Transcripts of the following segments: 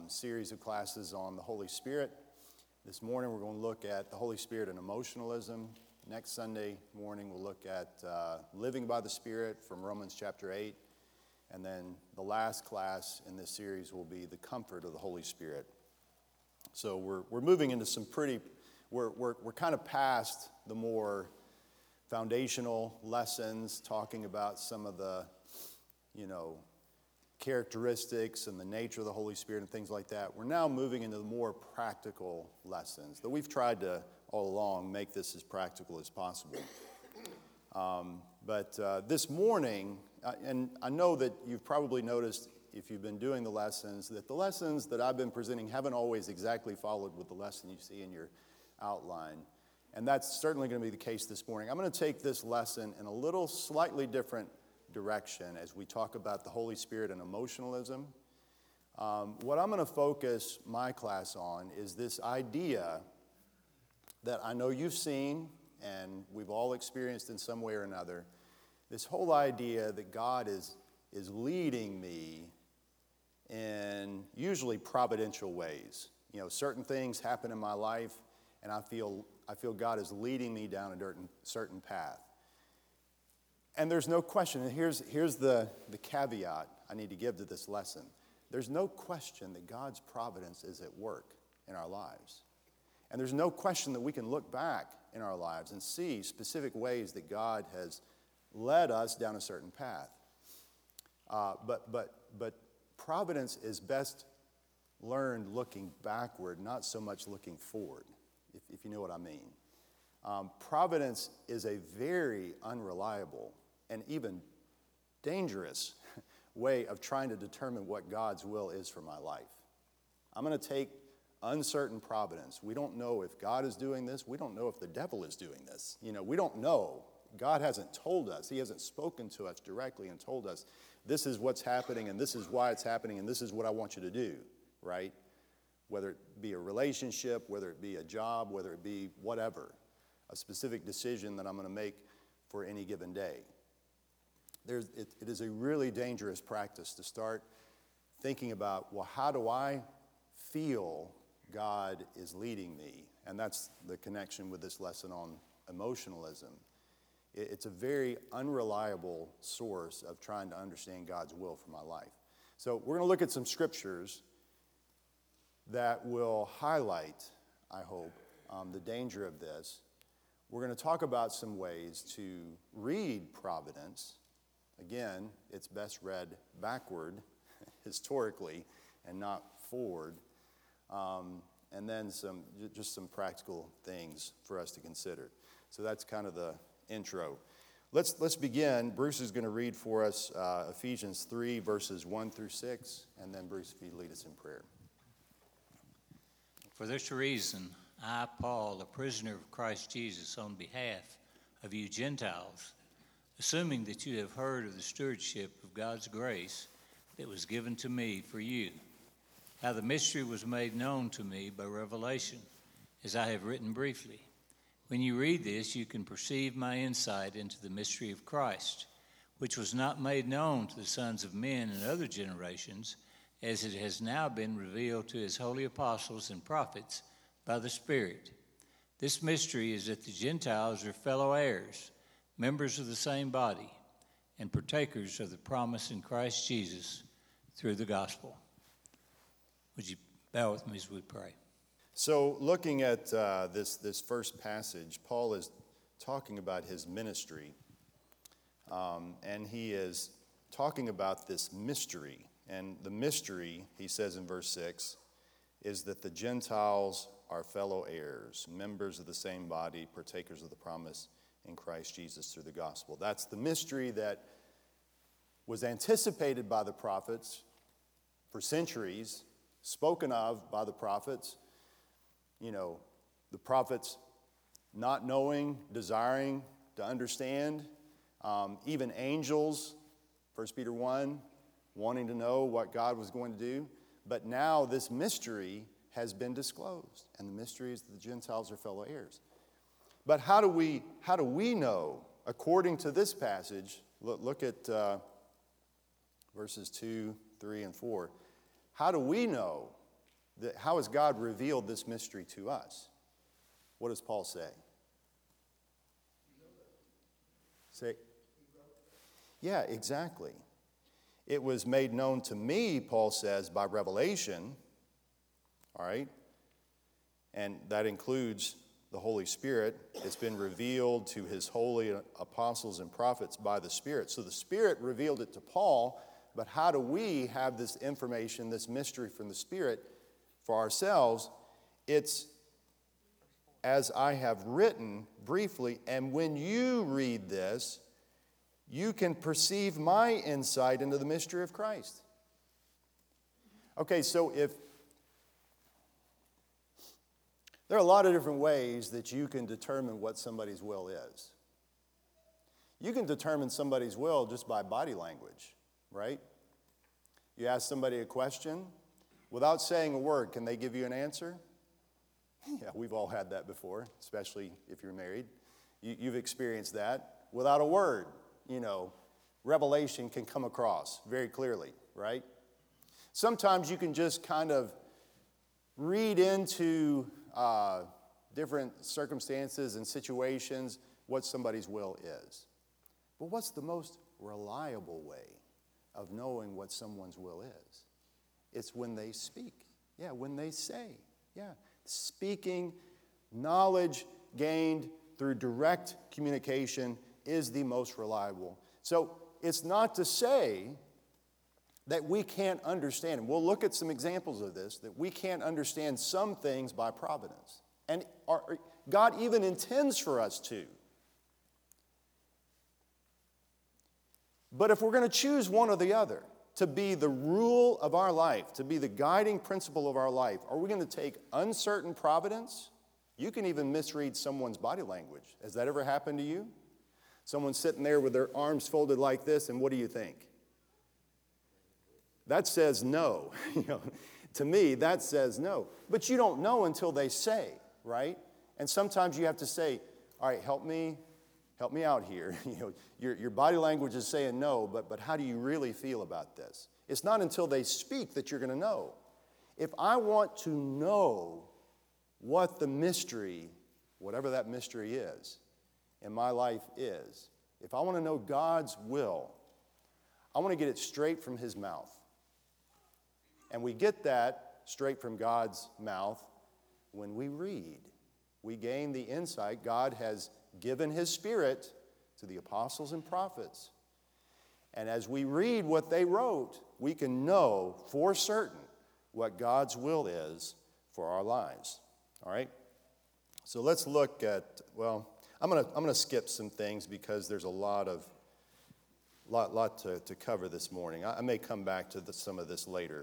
series of classes on the Holy Spirit. This morning we're going to look at the Holy Spirit and emotionalism. Next Sunday morning we'll look at living by the Spirit from Romans chapter 8. And then the last class in this series will be the comfort of the Holy Spirit. So we're moving into some we're kind of past the more foundational lessons, talking about some of the, characteristics and the nature of the Holy Spirit and things like that. We're now moving into the more practical lessons that we've tried to, all along, make this as practical as possible. But this morning, and I know that you've probably noticed, if you've been doing the lessons, that the lessons that I've been presenting haven't always exactly followed with the lesson you see in your outline. And that's certainly going to be the case this morning. I'm going to take this lesson in a little slightly different direction as we talk about the Holy Spirit and emotionalism. What I'm going to focus my class on is this idea that I know you've seen and we've all experienced in some way or another, this whole idea that God is leading me in usually providential ways. Certain things happen in my life and I feel God is leading me down a certain path. And there's no question, and here's the caveat I need to give to this lesson. There's no question that God's providence is at work in our lives. And there's no question that we can look back in our lives and see specific ways that God has led us down a certain path. But providence is best learned looking backward, not so much looking forward, if you know what I mean. Providence is a very unreliable and even dangerous way of trying to determine what God's will is for my life. I'm going to take uncertain providence. We don't know if God is doing this. We don't know if the devil is doing this. We don't know. God hasn't told us. He hasn't spoken to us directly and told us, this is what's happening and this is why it's happening and this is what I want you to do, right? Whether it be a relationship, whether it be a job, whether it be whatever, a specific decision that I'm going to make for any given day. It is a really dangerous practice to start thinking about, well, how do I feel God is leading me? And that's the connection with this lesson on emotionalism. It's a very unreliable source of trying to understand God's will for my life. So we're going to look at some scriptures that will highlight, I hope, the danger of this. We're going to talk about some ways to read providence. Again, it's best read backward, historically, and not forward. And then just some practical things for us to consider. So that's kind of the intro. Let's begin. Bruce is going to read for us Ephesians 3, verses 1 through 6. And then Bruce, if you'd lead us in prayer. For this reason, I, Paul, a prisoner of Christ Jesus, on behalf of you Gentiles, assuming that you have heard of the stewardship of God's grace that was given to me for you, how the mystery was made known to me by revelation, as I have written briefly. When you read this, you can perceive my insight into the mystery of Christ, which was not made known to the sons of men in other generations, as it has now been revealed to his holy apostles and prophets by the Spirit. This mystery is that the Gentiles are fellow heirs, members of the same body, and partakers of the promise in Christ Jesus through the gospel. Would you bow with me as we pray? So looking at this first passage, Paul is talking about his ministry, and he is talking about this mystery. And the mystery, he says in verse 6, is that the Gentiles are fellow heirs, members of the same body, partakers of the promise in Christ Jesus through the gospel. That's the mystery that was anticipated by the prophets for centuries, spoken of by the prophets. The prophets not knowing, desiring to understand, even angels, 1 Peter 1, wanting to know what God was going to do. But now this mystery has been disclosed, and the mystery is that the Gentiles are fellow heirs. But how do we know, according to this passage? Look at verses 2, 3, and 4. How do we know How has God revealed this mystery to us? What does Paul say? Yeah, exactly. It was made known to me, Paul says, by revelation, all right? And that includes the Holy Spirit. It's been revealed to his holy apostles and prophets by the Spirit. So the Spirit revealed it to Paul, but how do we have this information, this mystery from the Spirit for ourselves? It's as I have written briefly, and when you read this, you can perceive my insight into the mystery of Christ. Okay, so there are a lot of different ways that you can determine what somebody's will is. You can determine somebody's will just by body language, right? You ask somebody a question, without saying a word, can they give you an answer? Yeah, we've all had that before, especially if you're married. You've experienced that. Without a word, revelation can come across very clearly, right? Sometimes you can just kind of read into different circumstances and situations what somebody's will is. But what's the most reliable way of knowing what someone's will is? It's when they speak. Yeah, when they say. Yeah, speaking, knowledge gained through direct communication is the most reliable. So it's not to say that we can't understand, and we'll look at some examples of this, that we can't understand some things by providence. And God even intends for us to. But if we're going to choose one or the other to be the rule of our life, to be the guiding principle of our life, are we going to take uncertain providence? You can even misread someone's body language. Has that ever happened to you? Someone's sitting there with their arms folded like this, and what do you think? That says no. To me, that says no. But you don't know until they say, right? And sometimes you have to say, all right, help me out here. Your body language is saying no, but how do you really feel about this? It's not until they speak that you're going to know. If I want to know what the mystery, whatever that mystery is, in my life is, if I want to know God's will, I want to get it straight from his mouth. And we get that straight from God's mouth when we read. We gain the insight. God has given his Spirit to the apostles and prophets. And as we read what they wrote, we can know for certain what God's will is for our lives. All right? So let's look at, I'm going to skip some things because there's a lot to cover this morning. I may come back to some of this later.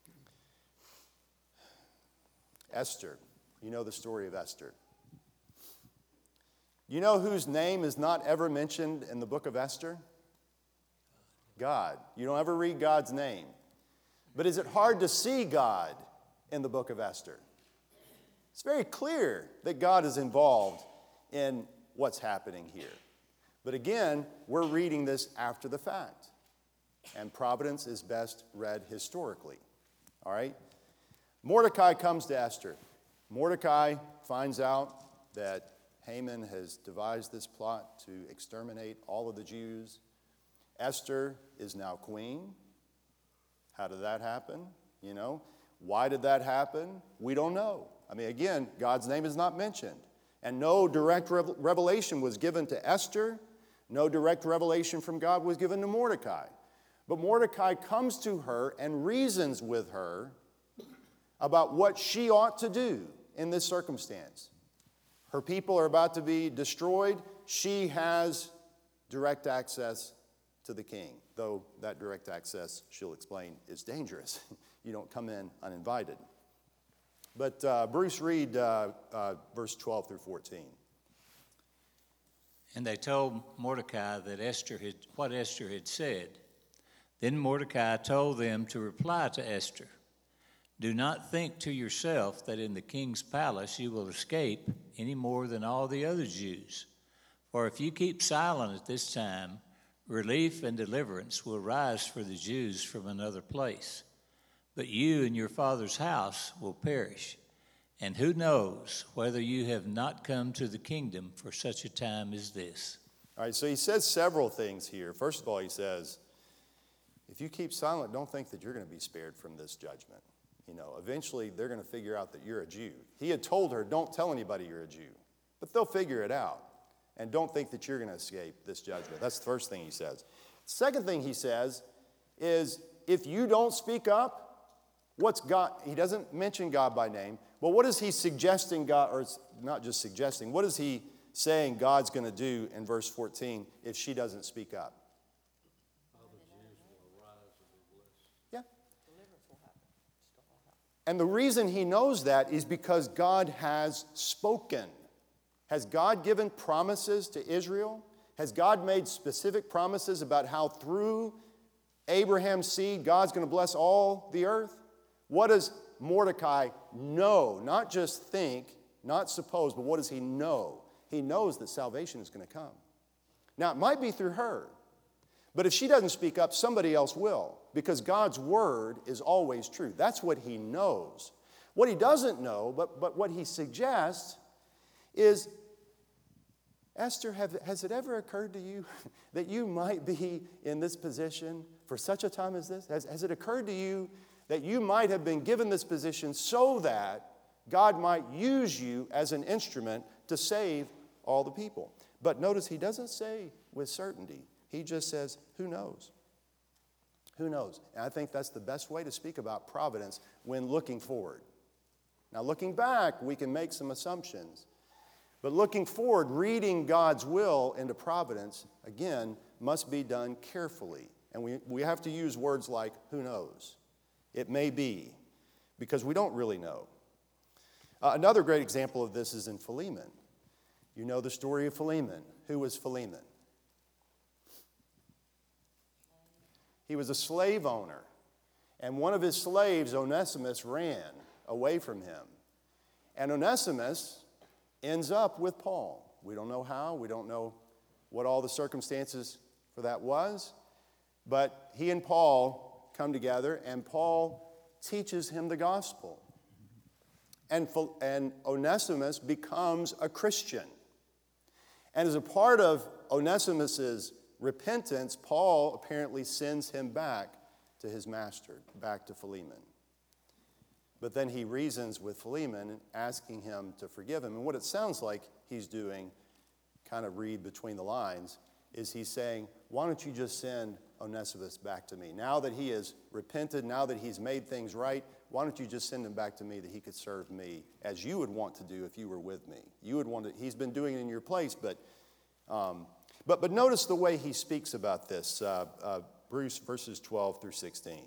Esther. You know the story of Esther. You know whose name is not ever mentioned in the book of Esther? God. You don't ever read God's name. But is it hard to see God in the book of Esther? It's very clear that God is involved in what's happening here. But again, we're reading this after the fact. And providence is best read historically. All right? Mordecai comes to Esther. Mordecai finds out that Haman has devised this plot to exterminate all of the Jews. Esther is now queen. How did that happen? Why did that happen? We don't know. Again, God's name is not mentioned. And no direct revelation was given to Esther. No direct revelation from God was given to Mordecai. But Mordecai comes to her and reasons with her about what she ought to do in this circumstance. Her people are about to be destroyed. She has direct access to the king, though that direct access, she'll explain, is dangerous. You don't come in uninvited. But Bruce, read verse 12 through 14. And they told Mordecai that what Esther had said. Then Mordecai told them to reply to Esther, "Do not think to yourself that in the king's palace you will escape any more than all the other Jews. For if you keep silent at this time, relief and deliverance will rise for the Jews from another place. but you and your father's house will perish. And who knows whether you have not come to the kingdom for such a time as this? All right, so he says several things here. First of all, he says, if you keep silent, don't think that you're going to be spared from this judgment. Eventually they're going to figure out that you're a Jew. He had told her, don't tell anybody you're a Jew, but they'll figure it out. And don't think that you're going to escape this judgment. That's the first thing he says. Second thing he says is, if you don't speak up, what's God? He doesn't mention God by name, but what is he suggesting God, or not just suggesting, what is he saying God's going to do in verse 14 if she doesn't speak up? Yeah. And the reason he knows that is because God has spoken. Has God given promises to Israel? Has God made specific promises about how through Abraham's seed, God's going to bless all the earth? What does Mordecai know? Not just think, not suppose, but what does he know? He knows that salvation is going to come. Now, it might be through her, but if she doesn't speak up, somebody else will, because God's word is always true. That's what he knows. What he doesn't know, but what he suggests is, Esther, has it ever occurred to you that you might be in this position for such a time as this? Has it occurred to you that you might have been given this position so that God might use you as an instrument to save all the people? But notice he doesn't say with certainty. He just says, who knows? Who knows? And I think that's the best way to speak about providence when looking forward. Now, looking back, we can make some assumptions. But looking forward, reading God's will into providence, again, must be done carefully. And we have to use words like, who knows? It may be, because we don't really know. Another great example of this is in Philemon. You know the story of Philemon. Who was Philemon? He was a slave owner. And one of his slaves, Onesimus, ran away from him. And Onesimus ends up with Paul. We don't know how. We don't know what all the circumstances for that was. But he and Paul come together, and Paul teaches him the gospel. And Onesimus becomes a Christian. And as a part of Onesimus's repentance, Paul apparently sends him back to his master, back to Philemon. But then he reasons with Philemon, asking him to forgive him. And what it sounds like he's doing, kind of read between the lines, is he's saying, why don't you just send Onesimus back to me? Now that he has repented, now that he's made things right, why don't you just send him back to me that he could serve me as you would want to do if you were with me? You would want to, he's been doing it in your place, but notice the way he speaks about this, Bruce, verses 12 through 16.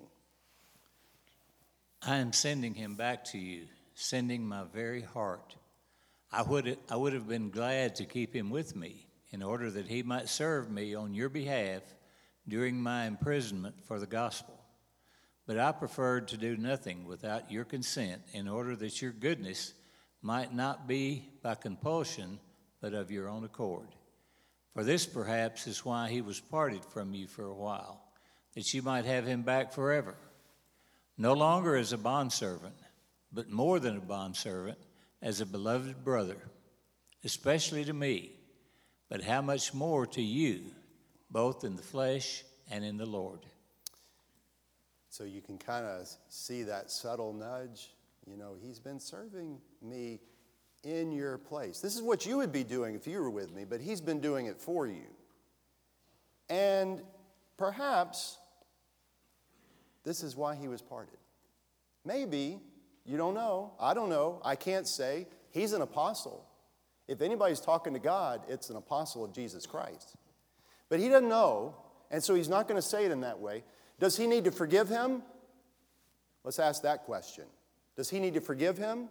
I am sending him back to you, sending my very heart. I would have been glad to keep him with me in order that he might serve me on your behalf during my imprisonment for the gospel. But I preferred to do nothing without your consent in order that your goodness might not be by compulsion, but of your own accord. For this perhaps is why he was parted from you for a while, that you might have him back forever. No longer as a bondservant, but more than a bondservant, as a beloved brother, especially to me, but how much more to you, both in the flesh and in the Lord. So you can kind of see that subtle nudge. You know, he's been serving me in your place. This is what you would be doing if you were with me, but he's been doing it for you. And perhaps this is why he was parted. Maybe, you don't know, I don't know, I can't say. He's an apostle. If anybody's talking to God, it's an apostle of Jesus Christ. But he doesn't know, and so he's not going to say it in that way. Does he need to forgive him? Let's ask that question. Does he need to forgive him?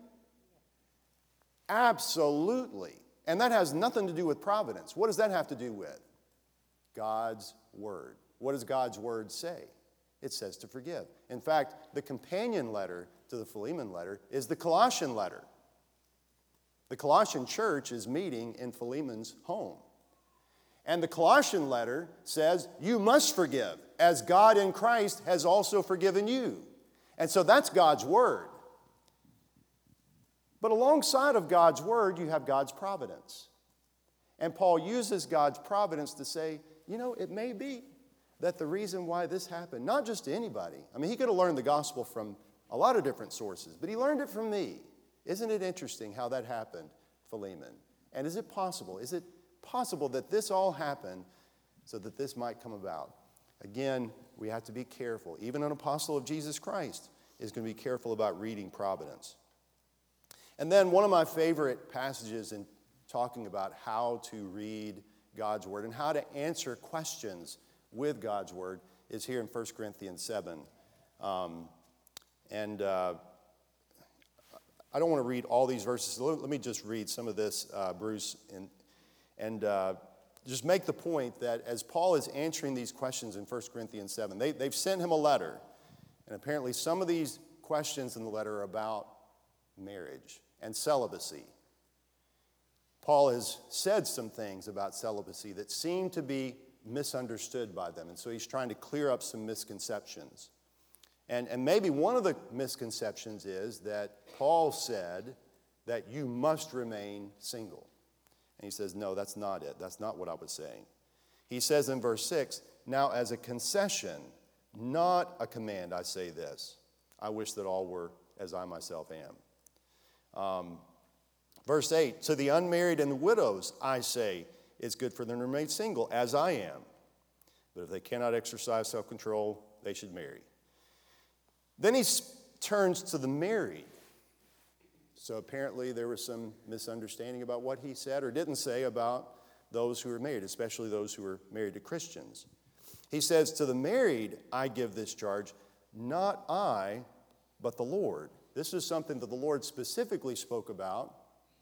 Absolutely. And that has nothing to do with providence. What does that have to do with? God's word. What does God's word say? It says to forgive. In fact, the companion letter to the Philemon letter is the Colossian letter. The Colossian church is meeting in Philemon's home. And the Colossian letter says, you must forgive, as God in Christ has also forgiven you. And so that's God's word. But alongside of God's word, you have God's providence. And Paul uses God's providence to say, it may be that the reason why this happened, not just to anybody. I mean, he could have learned the gospel from a lot of different sources, but he learned it from me. Isn't it interesting how that happened, Philemon? And is it possible that this all happened so that this might come about? Again, we have to be careful. Even an apostle of Jesus Christ is going to be careful about reading providence. And then one of my favorite passages in talking about how to read God's word and how to answer questions with God's word is here in 1 Corinthians 7. I don't want to read all these verses. Let me just read some of this, Bruce, and just make the point that as Paul is answering these questions in 1 Corinthians 7, they've sent him a letter, and apparently some of these questions in the letter are about marriage and celibacy. Paul has said some things about celibacy that seem to be misunderstood by them, and so he's trying to clear up some misconceptions. And maybe one of the misconceptions is that Paul said that you must remain single. And he says, no, that's not it. That's not what I was saying. He says in verse 6, now as a concession, not a command, I say this. I wish that all were as I myself am. Verse 8, to the unmarried and the widows, I say, it's good for them to remain single, as I am. But if they cannot exercise self-control, they should marry. Then he turns to the married. So apparently there was some misunderstanding about what he said or didn't say about those who are married, especially those who are married to Christians. He says, to the married, I give this charge, not I, but the Lord. This is something that the Lord specifically spoke about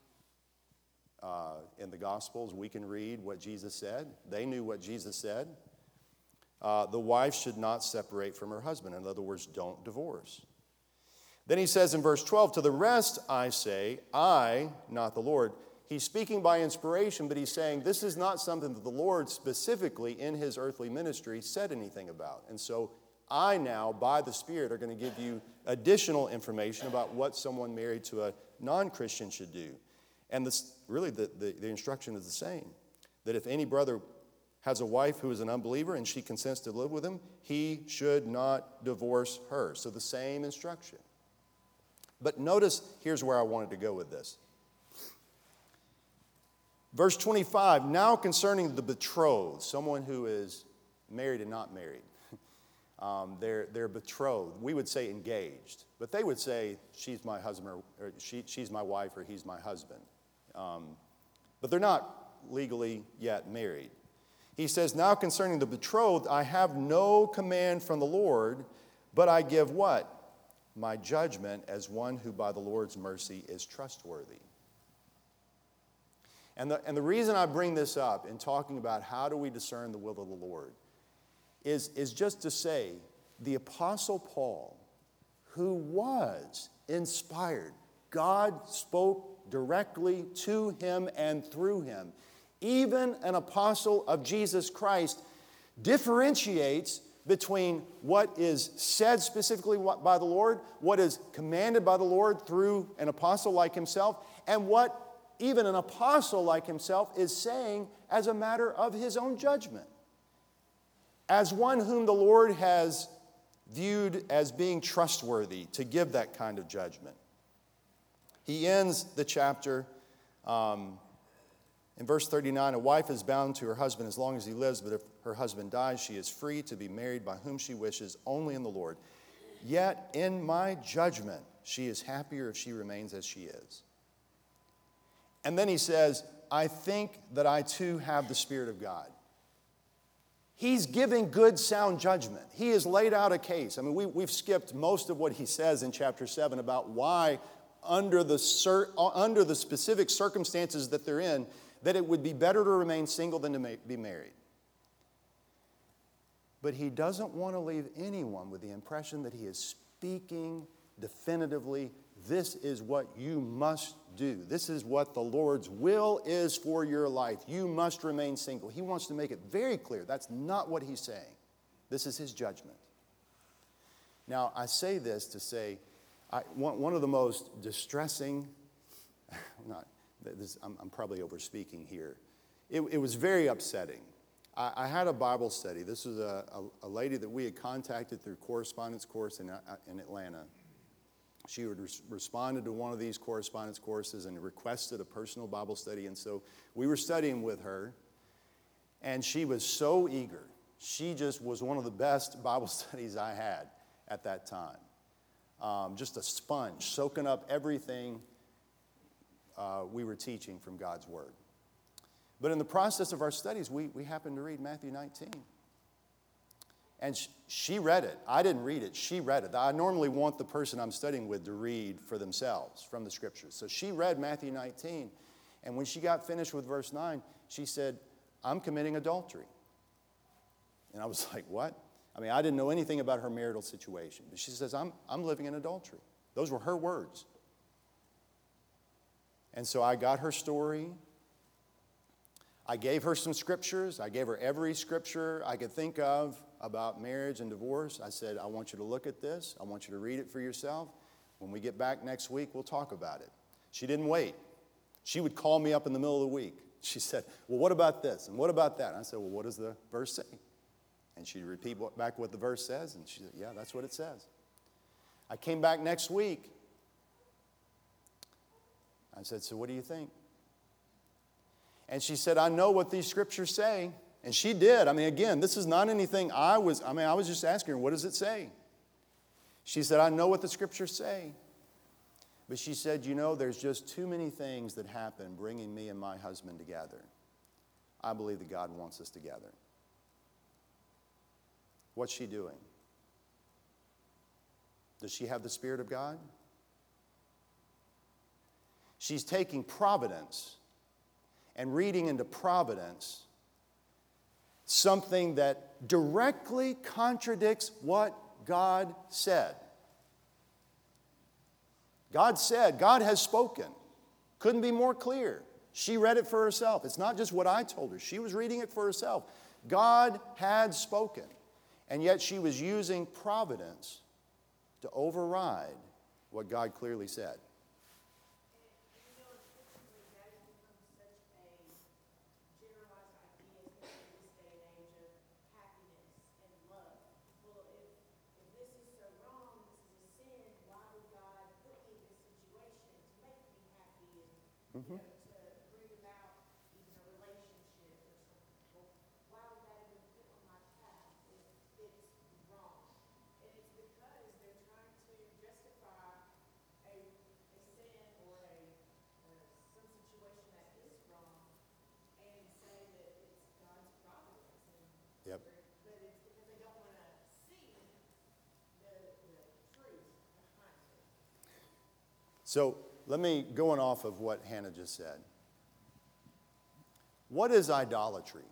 in the Gospels. We can read what Jesus said. They knew what Jesus said. The wife should not separate from her husband. In other words, don't divorce. Then he says in verse 12, to the rest I say, I, not the Lord. He's speaking by inspiration, but he's saying this is not something that the Lord specifically in his earthly ministry said anything about. And so I now, by the Spirit, are going to give you additional information about what someone married to a non-Christian should do. And really the instruction is the same, that if any brother has a wife who is an unbeliever and she consents to live with him, he should not divorce her. So the same instruction. But notice, here's where I wanted to go with this. Verse 25, now concerning the betrothed, someone who is married and not married. They're betrothed. We would say engaged, but they would say she's my husband or she's my wife or he's my husband. But they're not legally yet married. He says, now concerning the betrothed, I have no command from the Lord, but I give what? My judgment as one who by the Lord's mercy is trustworthy. And the reason I bring this up in talking about how do we discern the will of the Lord is just to say the Apostle Paul, who was inspired, God spoke directly to him and through him. Even an apostle of Jesus Christ differentiates between what is said specifically by the Lord, what is commanded by the Lord through an apostle like himself, and what even an apostle like himself is saying as a matter of his own judgment. As one whom the Lord has viewed as being trustworthy to give that kind of judgment. He ends the chapter in verse 39, a wife is bound to her husband as long as he lives, but if her husband dies, she is free to be married by whom she wishes, only in the Lord. Yet in my judgment, she is happier if she remains as she is. And then he says, I think that I too have the Spirit of God. He's giving good, sound judgment. He has laid out a case. I mean, we've skipped most of what he says in chapter 7 about why, under the specific circumstances that they're in, that it would be better to remain single than to be married. But he doesn't want to leave anyone with the impression that he is speaking definitively, this is what you must do. This is what the Lord's will is for your life. You must remain single. He wants to make it very clear that's not what he's saying. This is his judgment. Now, I say this to say, one of the most distressing, I'm probably overspeaking here. It was very upsetting. I had a Bible study. This was a lady that we had contacted through correspondence course in Atlanta. She had responded to one of these correspondence courses and requested a personal Bible study. And so we were studying with her, and she was so eager. She just was one of the best Bible studies I had at that time. Just a sponge, soaking up everything we were teaching from God's Word. But in the process of our studies, we happened to read Matthew 19. And she read it. I didn't read it. She read it. I normally want the person I'm studying with to read for themselves from the Scriptures. So she read Matthew 19. And when she got finished with verse 9, she said, "I'm committing adultery." And I was like, what? I mean, I didn't know anything about her marital situation. But she says, I'm living in adultery. Those were her words. And so I got her story. I gave her some scriptures. I gave her every scripture I could think of about marriage and divorce. I said, I want you to look at this. I want you to read it for yourself. When we get back next week, we'll talk about it. She didn't wait. She would call me up in the middle of the week. She said, well, what about this? And what about that? And I said, well, what does the verse say? And she'd repeat back what the verse says. And she said, yeah, that's what it says. I came back next week. I said, so what do you think? And she said, I know what these scriptures say. And she did. I mean, again, this is not anything I was just asking her, what does it say? She said, I know what the scriptures say. But she said, you know, there's just too many things that happen bringing me and my husband together. I believe that God wants us together. What's she doing? Does she have the Spirit of God? She's taking providence and reading into providence something that directly contradicts what God said. God said, God has spoken. Couldn't be more clear. She read it for herself. It's not just what I told her. She was reading it for herself. God had spoken. And yet she was using providence to override what God clearly said. Mm-hmm. To bring about even a relationship or something. Well, why would that even fit on my path if it's wrong? And it's because they're trying to justify a sin or some situation that is wrong and say that it's God's providence. And Yep. But it's because they don't want to see the truth behind it. So, let me, going off of what Hannah just said. What is idolatry?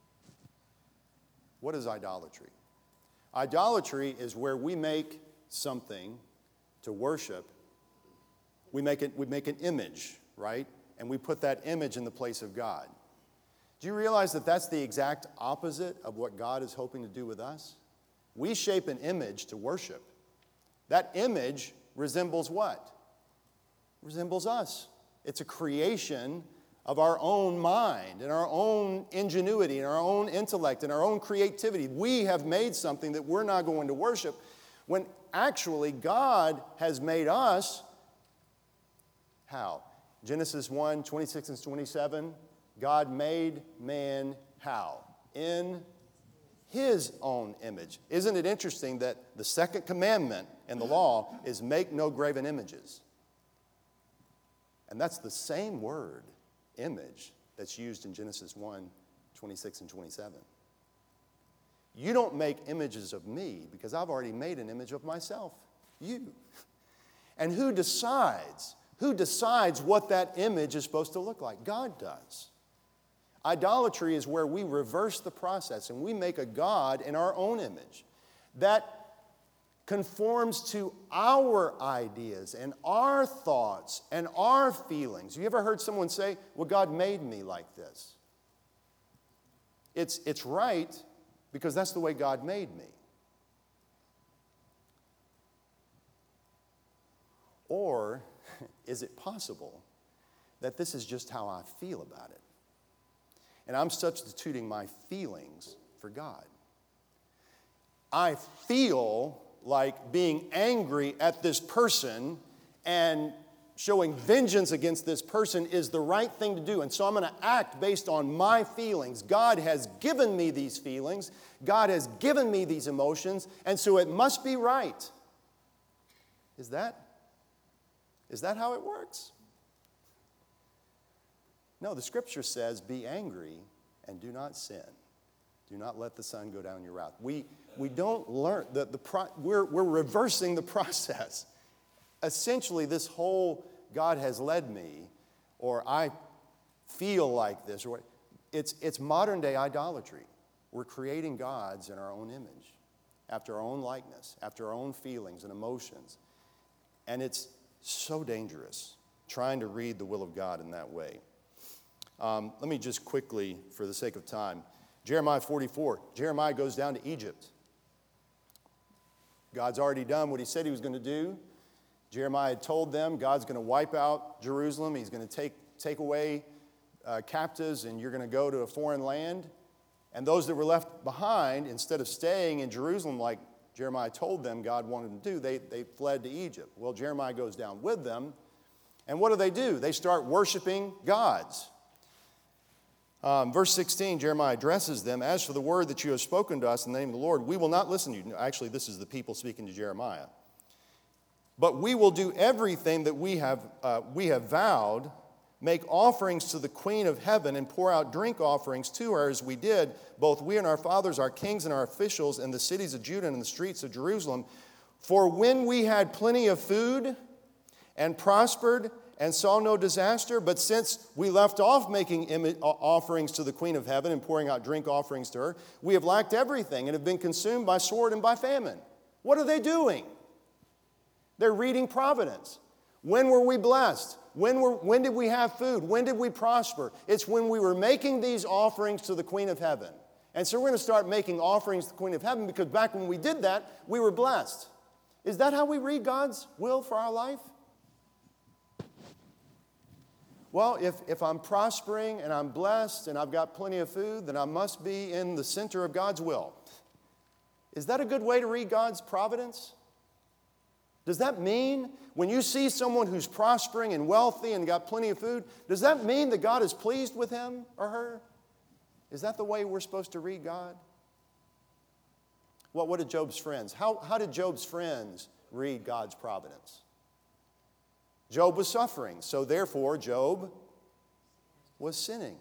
What is idolatry? Idolatry is where we make something to worship. We make an image, right? And we put that image in the place of God. Do you realize that that's the exact opposite of what God is hoping to do with us? We shape an image to worship. That image resembles what? Resembles us. It's a creation of our own mind and our own ingenuity and our own intellect and our own creativity. We have made something that we're not going to worship when actually God has made us. How? Genesis 1, 26 and 27, God made man how? In His own image. Isn't it interesting that the second commandment in the law is make no graven images? And that's the same word, image, that's used in Genesis 1, 26 and 27. You don't make images of me because I've already made an image of myself, you. And who decides? Who decides what that image is supposed to look like? God does. Idolatry is where we reverse the process and we make a God in our own image that conforms to our ideas and our thoughts and our feelings. You ever heard someone say, well, God made me like this? It's right because that's the way God made me. Or is it possible that this is just how I feel about it? And I'm substituting my feelings for God. I feel like being angry at this person and showing vengeance against this person is the right thing to do. And so I'm going to act based on my feelings. God has given me these feelings. God has given me these emotions. And so it must be right. Is that how it works? No, the scripture says, be angry and do not sin. Do not let the sun go down your wrath. We don't learn, we're reversing the process. Essentially, this whole God has led me, or I feel like this, or it's modern day idolatry. We're creating gods in our own image, after our own likeness, after our own feelings and emotions. And it's so dangerous trying to read the will of God in that way. Let me just quickly, for the sake of time, Jeremiah 44. Jeremiah goes down to Egypt. God's already done what he said he was going to do. Jeremiah had told them God's going to wipe out Jerusalem. He's going to take away captives, and you're going to go to a foreign land. And those that were left behind, instead of staying in Jerusalem like Jeremiah told them God wanted them to do, they fled to Egypt. Well, Jeremiah goes down with them. And what do? They start worshiping gods. Verse 16, Jeremiah addresses them, as for the word that you have spoken to us in the name of the Lord, we will not listen to you. Actually, this is the people speaking to Jeremiah. But we will do everything that we have vowed, make offerings to the Queen of Heaven and pour out drink offerings to her as we did, both we and our fathers, our kings and our officials in the cities of Judah and in the streets of Jerusalem. For when we had plenty of food and prospered and saw no disaster, but since we left off making offerings to the Queen of Heaven and pouring out drink offerings to her, we have lacked everything and have been consumed by sword and by famine. What are they doing? They're reading Providence. When were we blessed? When did we have food? When did we prosper? It's when we were making these offerings to the Queen of Heaven. And so we're going to start making offerings to the Queen of Heaven because back when we did that, we were blessed. Is that how we read God's will for our life? Well, if I'm prospering and I'm blessed and I've got plenty of food, then I must be in the center of God's will. Is that a good way to read God's providence? Does that mean when you see someone who's prospering and wealthy and got plenty of food, does that mean that God is pleased with him or her? Is that the way we're supposed to read God? What did Job's friends? How did Job's friends read God's providence? Job was suffering, so therefore Job was sinning.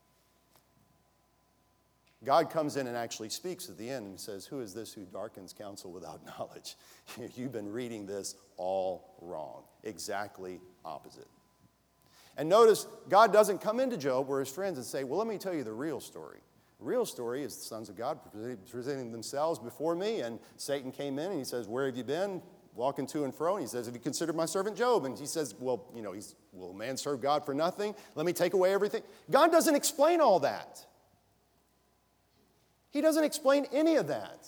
God comes in and actually speaks at the end and says, who is this who darkens counsel without knowledge? You've been reading this all wrong. Exactly opposite. And notice, God doesn't come into Job or his friends and say, well, let me tell you the real story. The real story is the sons of God presenting themselves before me, and Satan came in and he says, where have you been? Walking to and fro, and he says, have you considered my servant Job? And he says, well, will man serve God for nothing? Let me take away everything. God doesn't explain all that. He doesn't explain any of that.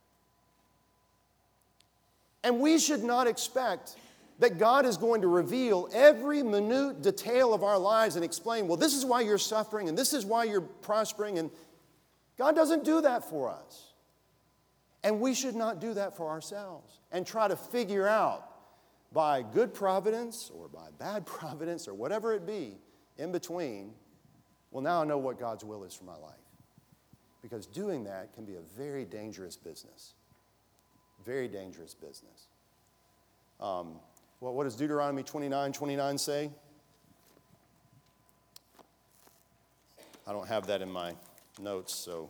And we should not expect that God is going to reveal every minute detail of our lives and explain, well, this is why you're suffering and this is why you're prospering. And God doesn't do that for us. And we should not do that for ourselves and try to figure out by good providence or by bad providence or whatever it be in between, well, now I know what God's will is for my life. Because doing that can be a very dangerous business. Very dangerous business. What does Deuteronomy 29:29 say? I don't have that in my notes, so.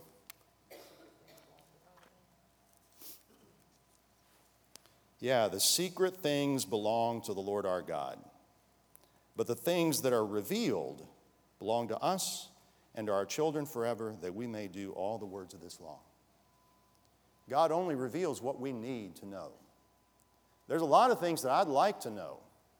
Yeah, the secret things belong to the Lord our God. But the things that are revealed belong to us and to our children forever, that we may do all the words of this law. God only reveals what we need to know. There's a lot of things that I'd like to know.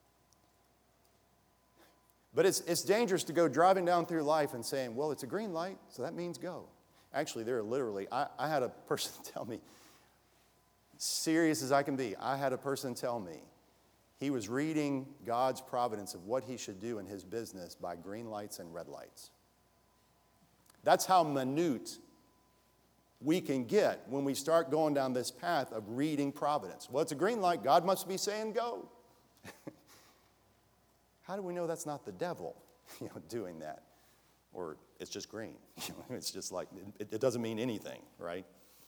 But it's dangerous to go driving down through life and saying, well, it's a green light, so that means go. Actually, there are literally, I had a person tell me, serious as I can be, I had a person tell me, He was reading God's providence of what he should do in his business by green lights and red lights. That's how minute we can get when we start going down this path of reading providence. Well, it's a green light. God must be saying go. How do we know that's not the devil, doing that? Or it's just green. It's just like, it doesn't mean anything, right?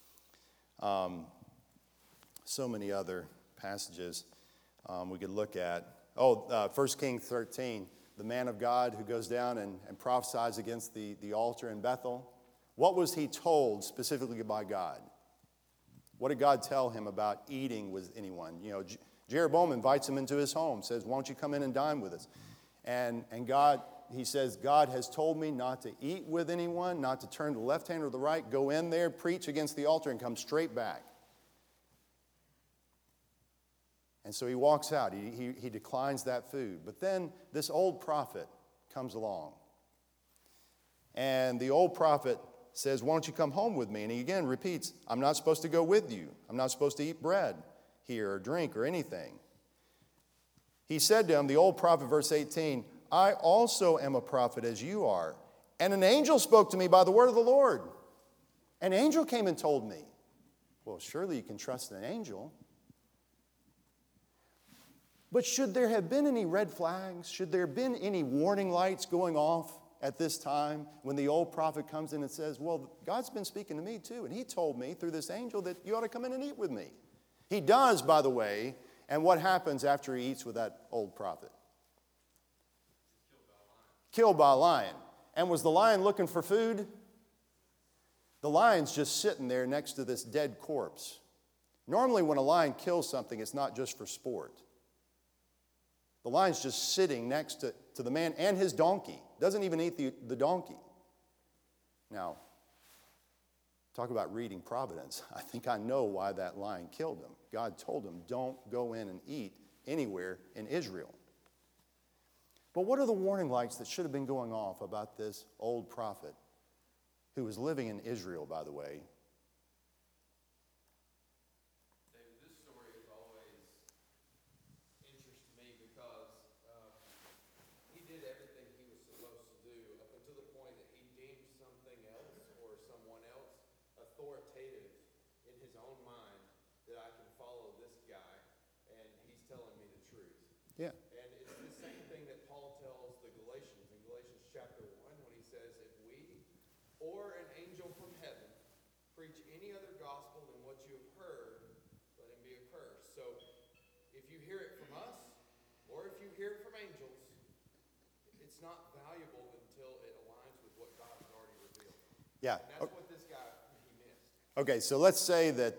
So many other passages we could look at. 1 Kings 13, the man of God who goes down and prophesies against the altar in Bethel. What was he told specifically by God? What did God tell him about eating with anyone? Jeroboam invites him into his home, says, why don't you come in and dine with us? And God, he says, God has told me not to eat with anyone, not to turn to the left hand or the right. Go in there, preach against the altar, and come straight back. And so he walks out. He declines that food. But then this old prophet comes along. And the old prophet says, why don't you come home with me? And he again repeats, I'm not supposed to go with you. I'm not supposed to eat bread here or drink or anything. He said to him, the old prophet, verse 18, I also am a prophet as you are. And an angel spoke to me by the word of the Lord. An angel came and told me. Well, surely you can trust an angel. But should there have been any red flags? Should there have been any warning lights going off at this time when the old prophet comes in and says, well, God's been speaking to me too, and he told me through this angel that you ought to come in and eat with me. He does, by the way, and what happens after he eats with that old prophet? Killed by a lion. And was the lion looking for food? The lion's just sitting there next to this dead corpse. Normally when a lion kills something, it's not just for sport. The lion's just sitting next to the man and his donkey. Doesn't even eat the donkey. Now, talk about reading providence. I think I know why that lion killed him. God told him, don't go in and eat anywhere in Israel. But what are the warning lights that should have been going off about this old prophet who was living in Israel, by the way? authoritative in his own mind that I can follow this guy and he's telling me the truth. Yeah. And it's the same thing that Paul tells the Galatians in Galatians chapter 1 when he says, if we or an angel from heaven preach any other gospel than what you have heard, let him be accursed. So if you hear it from us or if you hear it from angels, it's not valuable until it aligns with what God has already revealed. Yeah. And that's what this guy Okay, so let's say that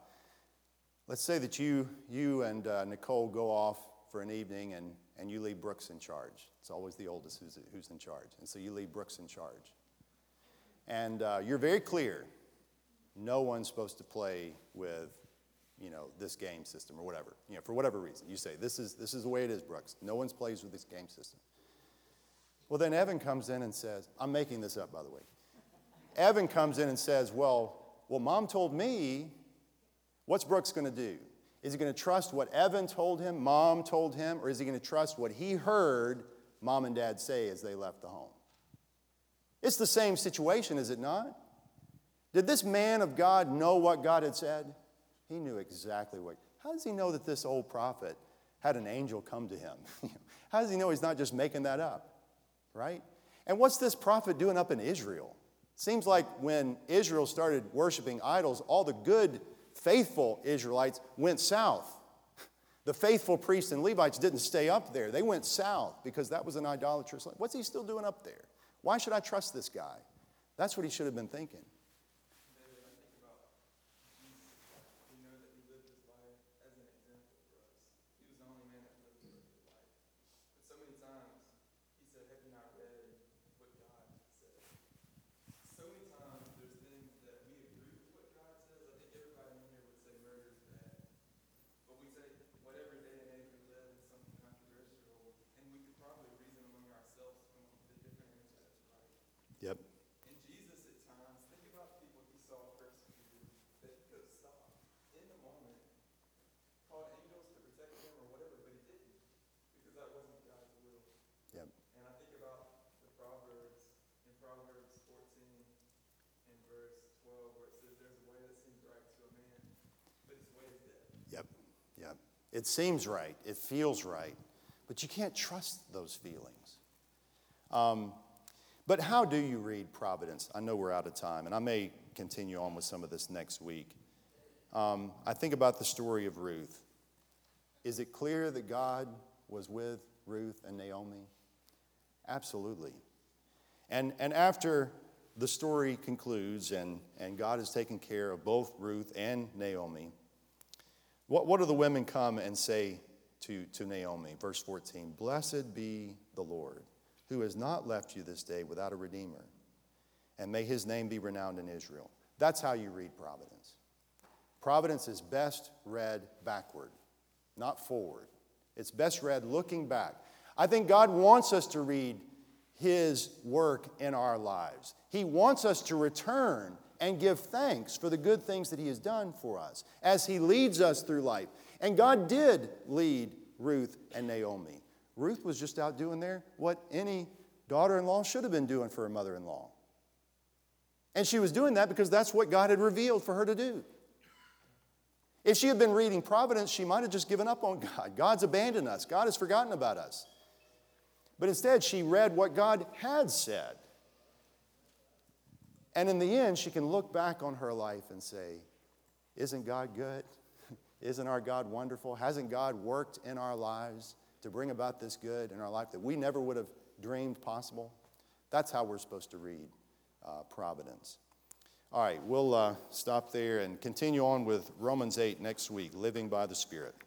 you and Nicole go off for an evening and you leave Brooks in charge. It's always the oldest who's in charge. And so you leave Brooks in charge. And you're very clear, no one's supposed to play with, this game system or whatever. For whatever reason. You say, this is the way it is, Brooks. No one plays with this game system. Well, then Evan comes in and says, I'm making this up, by the way. Evan comes in and says, well, Mom told me, what's Brooks going to do? Is he going to trust what Evan told him, Mom told him, or is he going to trust what he heard Mom and Dad say as they left the home? It's the same situation, is it not? Did this man of God know what God had said? He knew exactly what. How does he know that this old prophet had an angel come to him? How does he know he's not just making that up? Right? And what's this prophet doing up in Israel? Seems like when Israel started worshiping idols, all the good, faithful Israelites went south. The faithful priests and Levites didn't stay up there. They went south because that was an idolatrous land. What's he still doing up there? Why should I trust this guy? That's what he should have been thinking. Yep. And Jesus at times, think about people he saw persecuted that he could have stopped in the moment, called angels to protect them or whatever, but he didn't. It seems right. It feels right. But you can't trust those feelings. But how do you read providence? I know we're out of time, and I may continue on with some of this next week. I think about the story of Ruth. Is it clear that God was with Ruth and Naomi? Absolutely. And after the story concludes and God has taken care of both Ruth and Naomi, what do the women come and say to Naomi? Verse 14, "Blessed be the Lord, who has not left you this day without a redeemer, and may his name be renowned in Israel." That's how you read providence. Providence is best read backward, not forward. It's best read looking back. I think God wants us to read his work in our lives. He wants us to return and give thanks for the good things that he has done for us as he leads us through life. And God did lead Ruth and Naomi. Ruth was just out doing there what any daughter-in-law should have been doing for her mother-in-law. And she was doing that because that's what God had revealed for her to do. If she had been reading Providence, she might have just given up on God. God's abandoned us. God has forgotten about us. But instead, she read what God had said. And in the end, she can look back on her life and say, isn't God good? Isn't our God wonderful? Hasn't God worked in our lives to bring about this good in our life that we never would have dreamed possible? That's how we're supposed to read Providence. All right, we'll stop there and continue on with Romans 8 next week, living by the Spirit.